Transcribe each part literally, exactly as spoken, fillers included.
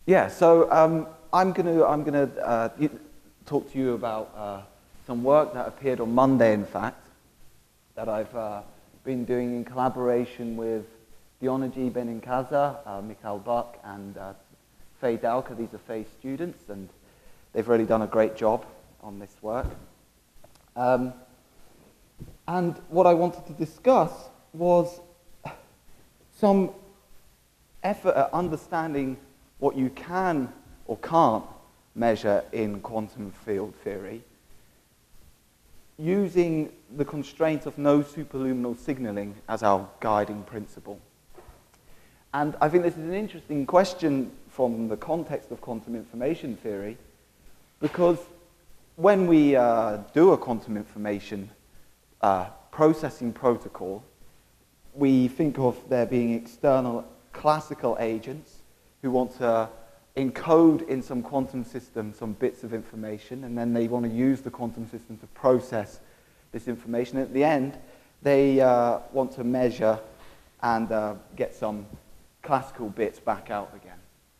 Yeah, so um, I'm going to I'm going to uh, talk to you about uh, some work that appeared on Monday, in fact, that I've uh, been doing in collaboration with Dioneji Beninkaza, uh, Mikhail Buck, and uh, Faye Dowker. These are Faye's students, and they've really done a great job on this work. Um, and what I wanted to discuss was some effort at understanding what you can or can't measure in quantum field theory using the constraint of no superluminal signaling as our guiding principle. And I think this is an interesting question from the context of quantum information theory, because when we uh, do a quantum information uh, processing protocol, we think of there being external classical agents who want to encode in some quantum system some bits of information, and then they want to use the quantum system to process this information. At the end, they uh, want to measure and uh, get some classical bits back out again.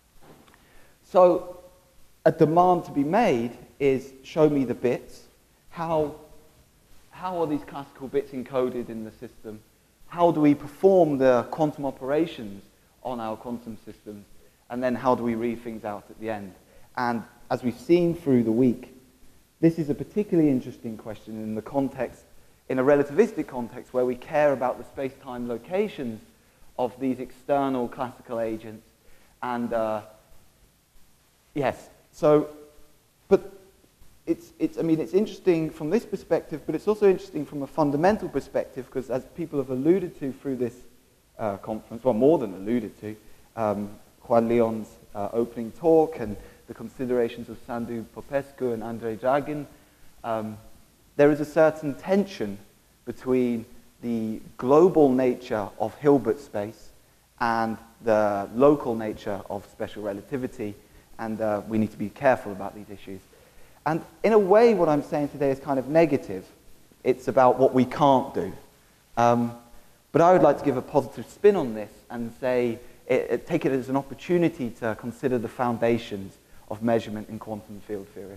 So a demand to be made is, show me the bits. How, how are these classical bits encoded in the system? How do we perform the quantum operations on our quantum systems? And then how do we read things out at the end? And as we've seen through the week, this is a particularly interesting question in the context, in a relativistic context, where we care about the space-time locations of these external classical agents. And uh, yes, so, but it's, it's, I mean, it's interesting from this perspective, but it's also interesting from a fundamental perspective, because as people have alluded to through this uh, conference, well, more than alluded to, um, Juan Leon's uh, opening talk and the considerations of Sandu Popescu and Andrei Dragin, um, there is a certain tension between the global nature of Hilbert space and the local nature of special relativity, and uh, we need to be careful about these issues. And in a way, what I'm saying today is kind of negative. It's about what we can't do. Um, but I would like to give a positive spin on this and say, It, it, take it as an opportunity to consider the foundations of measurement in quantum field theory.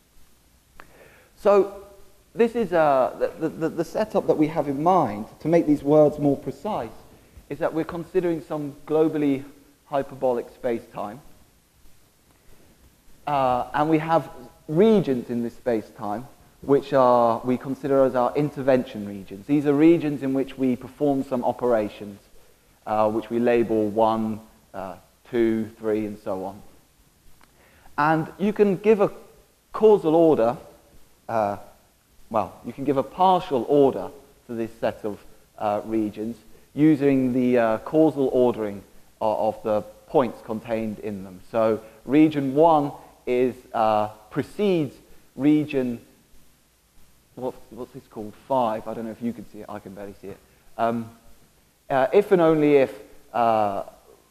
So this is uh, the, the, the setup that we have in mind to make these words more precise is that we're considering some globally hyperbolic space-time. Uh, and we have regions in this space-time which are, we consider as our intervention regions. These are regions in which we perform some operations, Uh, which we label one, uh, two, three, and so on. And you can give a causal order, uh, well, you can give a partial order to this set of uh, regions using the uh, causal ordering of, of the points contained in them. So region one is, uh, precedes region, what, what's this called, five? I don't know if you can see it, I can barely see it. Um, Uh, if and only if uh,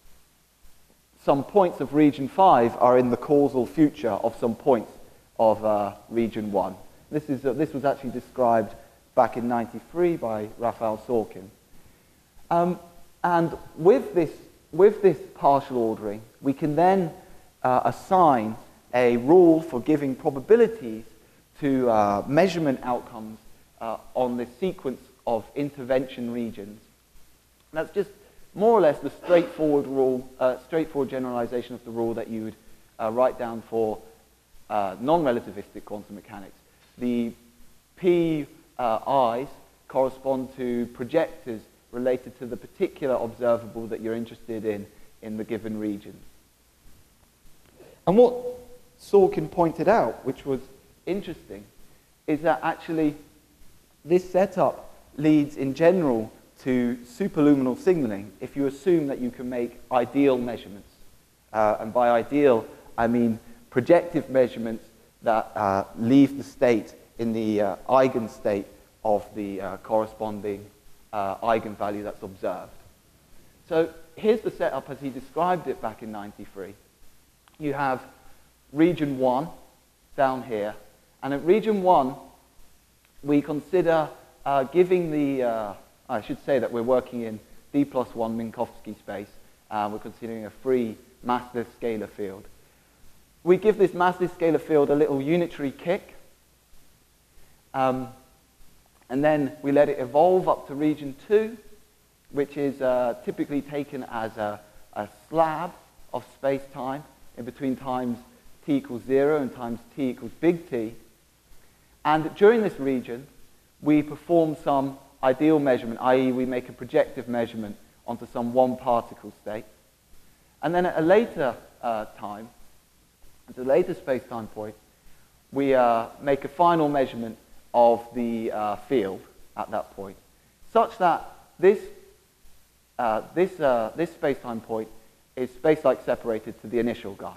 some points of region five are in the causal future of some points of uh, region one. This, is, uh, this was actually described back in ninety-three by Raphael Sorkin. Um, and with this, with this partial ordering, we can then uh, assign a rule for giving probabilities to uh, measurement outcomes uh, on this sequence of intervention regions. And that's just more or less the straightforward rule, uh, straightforward generalization of the rule that you would uh, write down for uh, non-relativistic quantum mechanics. The P uh, I's correspond to projectors related to the particular observable that you're interested in in the given region. And what Sorkin pointed out, which was interesting, is that actually this setup leads in general to superluminal signaling if you assume that you can make ideal measurements. Uh, and by ideal, I mean projective measurements that uh, leave the state in the uh, eigenstate of the uh, corresponding uh, eigenvalue that's observed. So here's the setup as he described it back in ninety-three. You have region one down here, and at region one, we consider uh, giving the, uh, I should say that we're working in D plus one Minkowski space, Uh, we're considering a free massless scalar field. We give this massless scalar field a little unitary kick, um, and then we let it evolve up to region two, which is uh, typically taken as a, a slab of space-time in between times t equals zero and times t equals big T. And during this region, we perform some ideal measurement, that is we make a projective measurement onto some one particle state. And then at a later uh, time, at a later space-time point, we uh, make a final measurement of the uh, field at that point, such that this, uh, this, uh, this space-time point is space-like separated to the initial guy.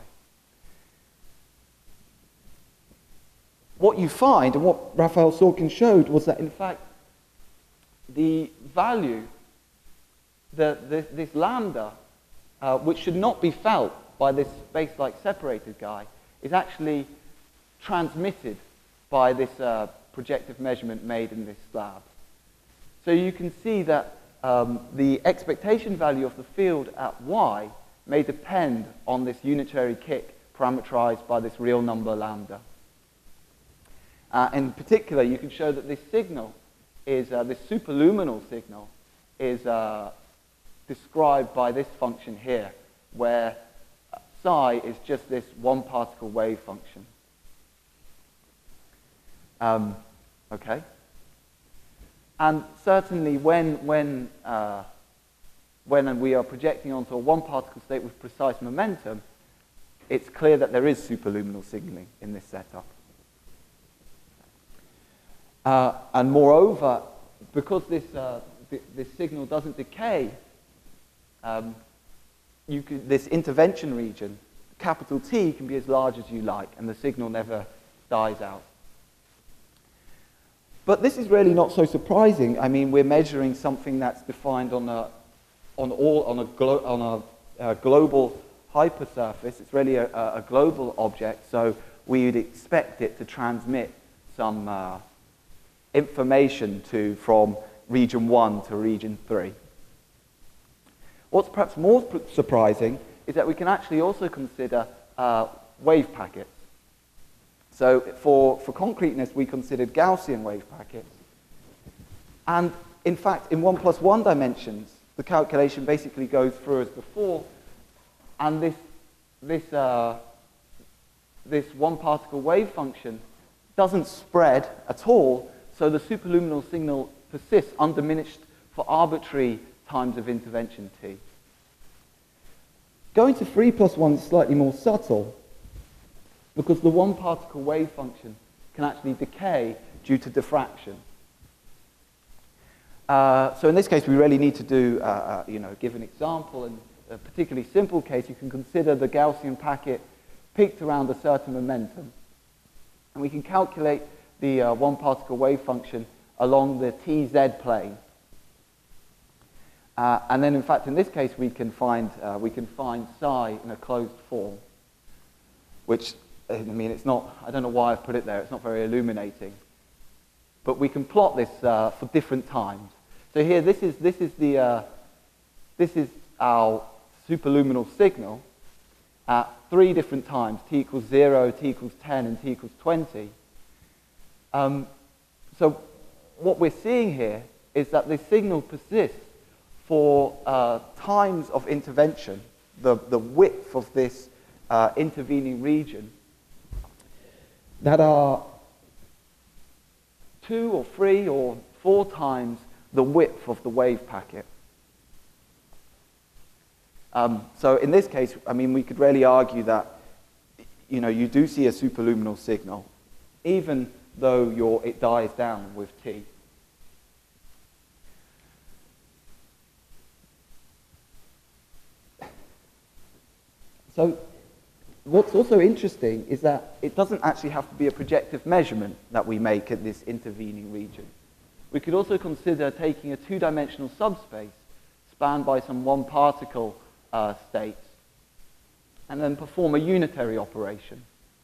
What you find, and what Raphael Sorkin showed, was that in fact the value, the, this, this lambda, uh, which should not be felt by this space-like separated guy, is actually transmitted by this uh, projective measurement made in this slab. So you can see that um, the expectation value of the field at y may depend on this unitary kick parameterized by this real number lambda. Uh, in particular, you can show that this signal is, uh, this superluminal signal is uh, described by this function here, where psi is just this one particle wave function. Um, okay? And certainly when, when, uh, when we are projecting onto a one particle state with precise momentum, it's clear that there is superluminal signaling in this setup. Uh, and moreover, because this, uh, th this signal doesn't decay, um, you could, this intervention region, capital T, can be as large as you like, and the signal never dies out. But this is really not so surprising. I mean, we're measuring something that's defined on a, on all, on a, glo on a uh, global hypersurface. It's really a, a global object, so we would expect it to transmit some uh, information to from region one to region three. What's perhaps more surprising is that we can actually also consider uh, wave packets. So for, for concreteness, we considered Gaussian wave packets. And in fact, in one plus one dimensions, the calculation basically goes through as before, and this, this, uh, this one particle wave function doesn't spread at all, so the superluminal signal persists undiminished for arbitrary times of intervention t. Going to three plus one is slightly more subtle, because the one particle wave function can actually decay due to diffraction. Uh, so in this case, we really need to do, uh, uh, you know, give an example. In a particularly simple case, you can consider the Gaussian packet peaked around a certain momentum. And we can calculate the uh, one particle wave function along the T Z plane. Uh, and then, in fact, in this case, we can find, uh, we can find psi in a closed form, which, I mean, it's not, I don't know why I've put it there, it's not very illuminating. But we can plot this uh, for different times. So here, this is, this is, the, uh, this is our superluminal signal at three different times, t equals zero, t equals ten, and t equals twenty. Um, so what we're seeing here is that this signal persists for uh, times of intervention, the, the width of this uh, intervening region, that are two or three or four times the width of the wave packet. Um, so in this case, I mean, we could really argue that, you know, you do see a superluminal signal, even though your, it dies down with T. So what's also interesting is that it doesn't actually have to be a projective measurement that we make at this intervening region. We could also consider taking a two-dimensional subspace spanned by some one-particle uh, states and then perform a unitary operation.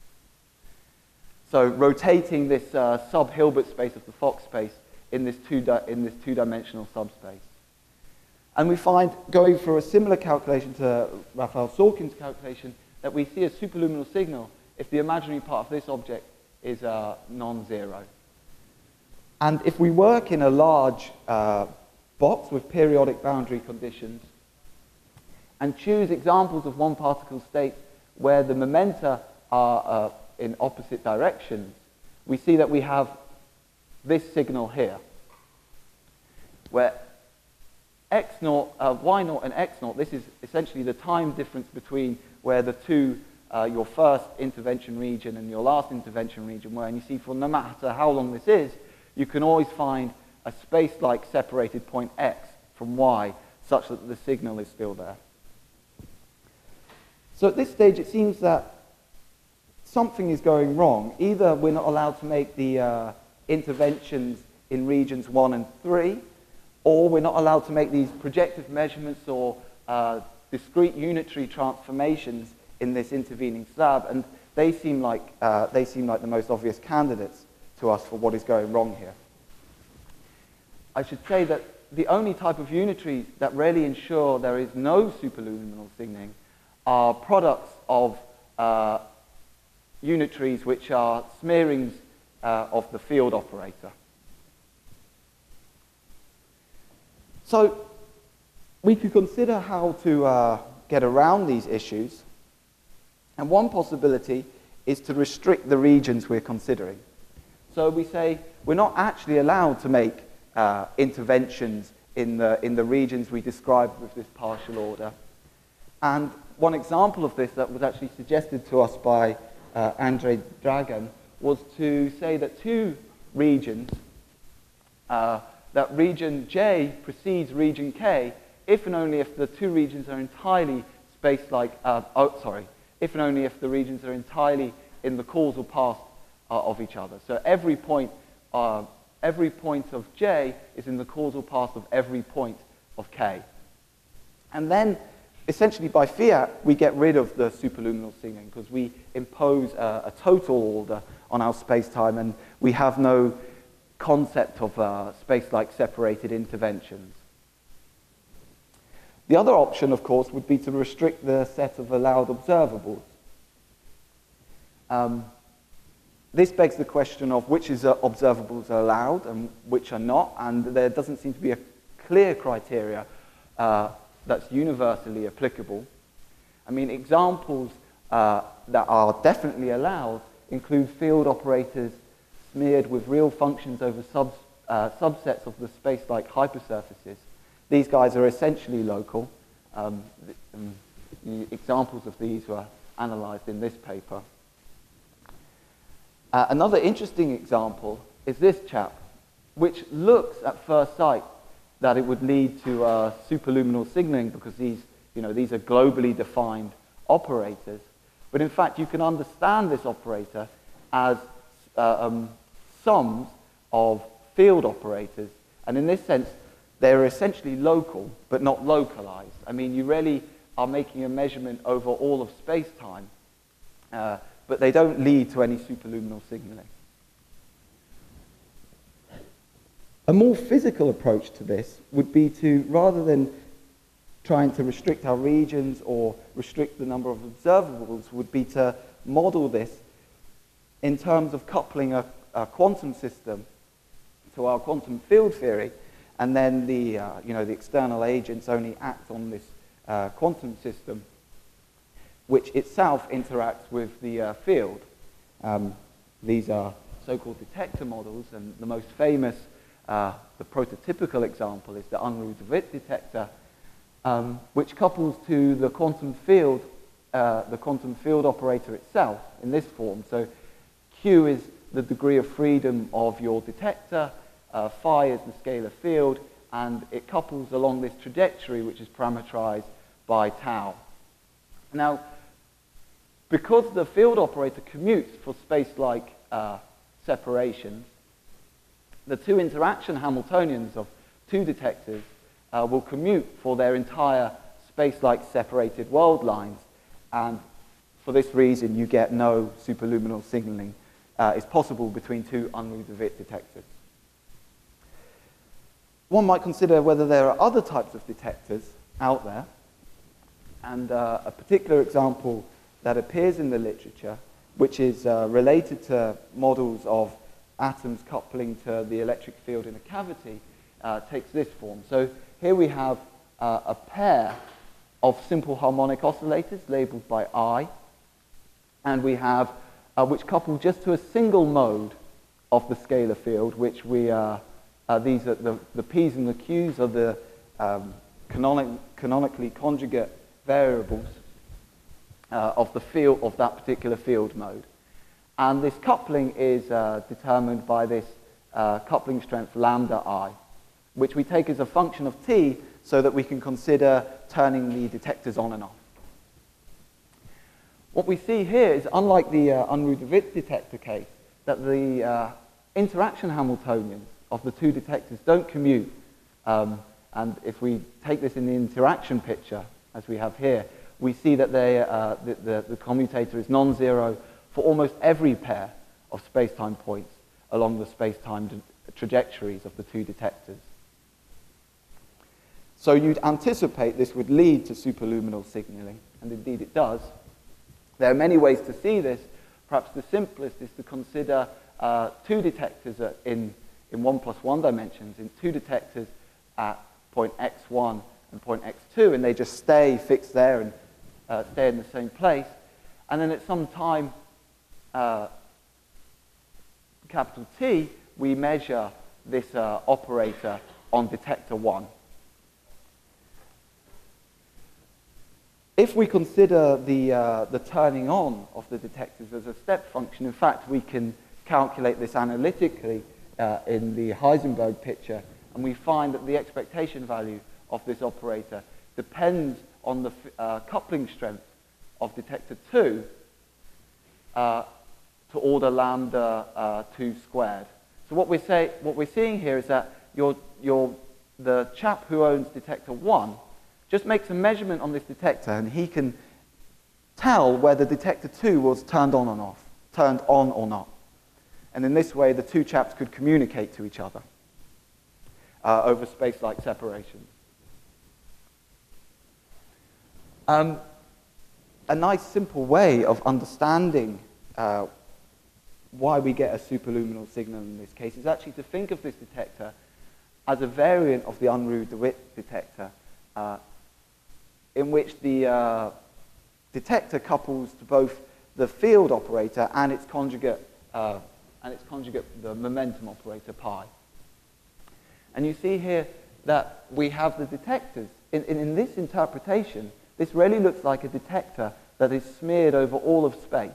So rotating this uh, sub-Hilbert space of the Fock space in this two-dimensional subspace. And we find, going through a similar calculation to Raphael Sorkin's calculation, that we see a superluminal signal if the imaginary part of this object is uh, non-zero. And if we work in a large uh, box with periodic boundary conditions and choose examples of one particle state where the momenta are uh, in opposite directions, we see that we have this signal here, where x naught, uh, y naught and x naught, this is essentially the time difference between where the two, uh, your first intervention region and your last intervention region were. And you see, for no matter how long this is, you can always find a space-like separated point x from y such that the signal is still there. So at this stage, it seems that something is going wrong. Either we're not allowed to make the uh, interventions in regions one and three, or we're not allowed to make these projective measurements or uh, discrete unitary transformations in this intervening slab, and they seem like uh, they seem like the most obvious candidates to us for what is going wrong here. I should say that the only type of unitaries that really ensure there is no superluminal signaling are products of uh, unitaries which are smearings uh, of the field operator. So we could consider how to uh, get around these issues, and one possibility is to restrict the regions we're considering. So we say we're not actually allowed to make uh, interventions in the, in the regions we described with this partial order. And one example of this that was actually suggested to us by uh, Andrei Dragan was to say that two regions, uh, that region J precedes region K if and only if the two regions are entirely space-like, uh, oh, sorry, if and only if the regions are entirely in the causal path uh, of each other. So every point, uh, every point of J is in the causal path of every point of K. And then, essentially by fiat, we get rid of the superluminal signaling because we impose a, a total order on our space-time, and we have no concept of uh, space-like separated interventions. The other option, of course, would be to restrict the set of allowed observables. Um, this begs the question of which is, uh, observables are allowed and which are not, and there doesn't seem to be a clear criteria uh, that's universally applicable. I mean, examples uh, that are definitely allowed include field operators smeared with real functions over sub, uh, subsets of the space-like hypersurfaces. These guys are essentially local. Um, the, um, the examples of these were analyzed in this paper. Uh, another interesting example is this chap, which looks at first sight that it would lead to uh, superluminal signaling because these, you know, these are globally defined operators. But in fact, you can understand this operator as uh, um, sums of field operators. And in this sense, they're essentially local, but not localized. I mean, you really are making a measurement over all of space-time, uh, but they don't lead to any superluminal signaling. A more physical approach to this would be to, rather than trying to restrict our regions or restrict the number of observables, would be to model this in terms of coupling a, a quantum system to our quantum field theory, and then the, uh, you know, the external agents only act on this uh, quantum system, which itself interacts with the uh, field. Um, these are so-called detector models, and the most famous, uh, the prototypical example is the Unruh de Witt detector, um, which couples to the quantum field, uh, the quantum field operator itself in this form. So Q is the degree of freedom of your detector, uh, phi is the scalar field, and it couples along this trajectory which is parameterized by tau. Now, because the field operator commutes for space-like uh, separations, the two interaction Hamiltonians of two detectors uh, will commute for their entire space-like separated world lines, and for this reason you get no superluminal signaling uh, is possible between two Unruh de Witt detectors. one might consider whether there are other types of detectors out there. And uh, a particular example that appears in the literature, which is uh, related to models of atoms coupling to the electric field in a cavity, uh, takes this form. So here we have uh, a pair of simple harmonic oscillators labeled by I, and we have, uh, which couple just to a single mode of the scalar field, which we, uh, uh, these are the, the P's and the Q's are the um, canonic, canonically conjugate variables uh, of the field, of that particular field mode. And this coupling is uh, determined by this uh, coupling strength lambda I, which we take as a function of t so that we can consider turning the detectors on and off. What we see here is, unlike the uh, Unruh de Wit detector case, that the uh, interaction Hamiltonians of the two detectors don't commute. Um, and if we take this in the interaction picture, as we have here, we see that they, uh, the, the, the commutator is non-zero for almost every pair of space-time points along the space-time trajectories of the two detectors. So you'd anticipate this would lead to superluminal signaling, and indeed it does. There are many ways to see this. Perhaps the simplest is to consider uh, two detectors in, in one plus one dimensions, in two detectors at point x one and point x two, and they just stay fixed there and uh, stay in the same place. And then at some time, uh, capital T, we measure this uh, operator on detector one. If we consider the, uh, the turning on of the detectors as a step function, in fact, we can calculate this analytically uh, in the Heisenberg picture, and we find that the expectation value of this operator depends on the uh, coupling strength of detector two uh, to order lambda uh, two squared. So what we're, say, what we're seeing here is that your, your, the chap who owns detector one just makes a measurement on this detector, and he can tell whether detector two was turned on or off, turned on or not. And in this way, the two chaps could communicate to each other uh, over space-like separations. Um, a nice, simple way of understanding uh, why we get a superluminal signal in this case is actually to think of this detector as a variant of the Unruh de Wit detector, uh, in which the uh, detector couples to both the field operator and its conjugate, uh, and its conjugate, the momentum operator pi. And you see here that we have the detectors. In, in, in this interpretation, this really looks like a detector that is smeared over all of space.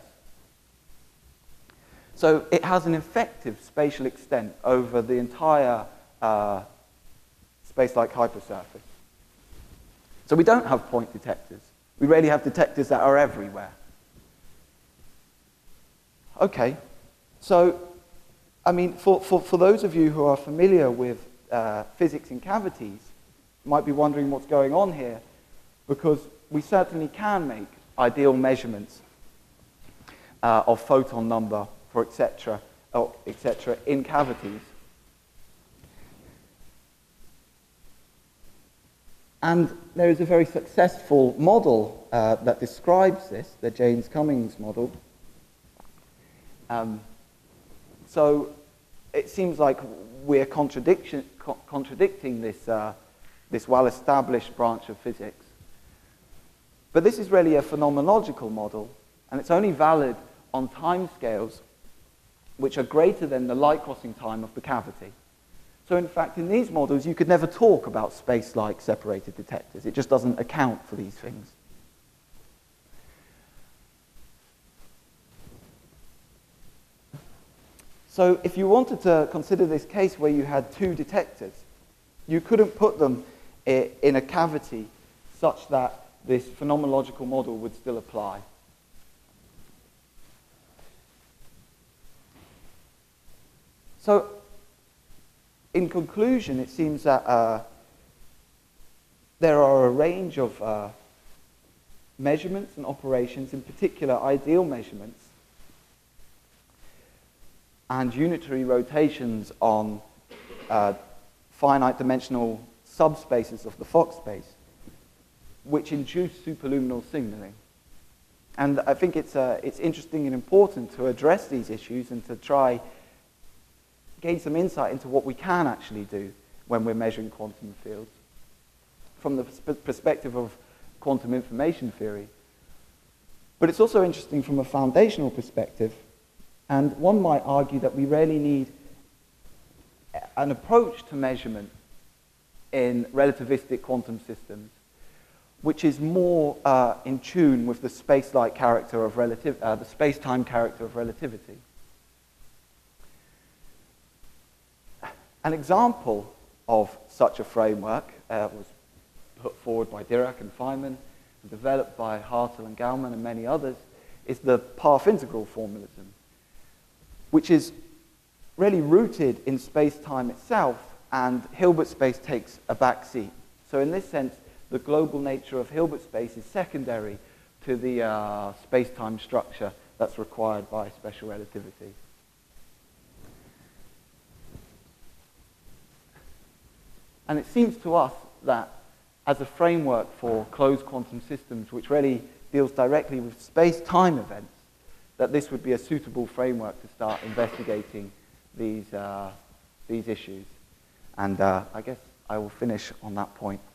So it has an effective spatial extent over the entire uh, space-like hypersurface. So we don't have point detectors. We really have detectors that are everywhere. Okay, so, I mean, for, for, for those of you who are familiar with uh, physics in cavities, you might be wondering what's going on here, because we certainly can make ideal measurements uh, of photon number, for et cetera, or et cetera, in cavities. And there is a very successful model uh, that describes this, the Jaynes-Cummings model. Um, so it seems like we're contradiction, co contradicting this, uh, this well-established branch of physics. But this is really a phenomenological model, and it's only valid on timescales which are greater than the light crossing time of the cavity. So in fact, in these models, you could never talk about space-like separated detectors. It just doesn't account for these things. So if you wanted to consider this case where you had two detectors, you couldn't put them in a cavity such that this phenomenological model would still apply. So in conclusion, it seems that uh, there are a range of uh, measurements and operations, in particular ideal measurements, and unitary rotations on uh, finite dimensional subspaces of the Fock space, which induce superluminal signaling. And I think it's, uh, it's interesting and important to address these issues and to try gain some insight into what we can actually do when we're measuring quantum fields from the perspective of quantum information theory. But it's also interesting from a foundational perspective, and one might argue that we really need an approach to measurement in relativistic quantum systems which is more uh, in tune with the space-like character of relativ uh, the space-time character of relativity. An example of such a framework uh, was put forward by Dirac and Feynman, and developed by Hartel and Gauman and many others, is the path integral formalism, which is really rooted in space-time itself, and Hilbert space takes a back seat. So in this sense, the global nature of Hilbert space is secondary to the uh, space-time structure that's required by special relativity. And it seems to us that as a framework for closed quantum systems, which really deals directly with space-time events, that this would be a suitable framework to start investigating these, uh, these issues. And uh, I guess I will finish on that point.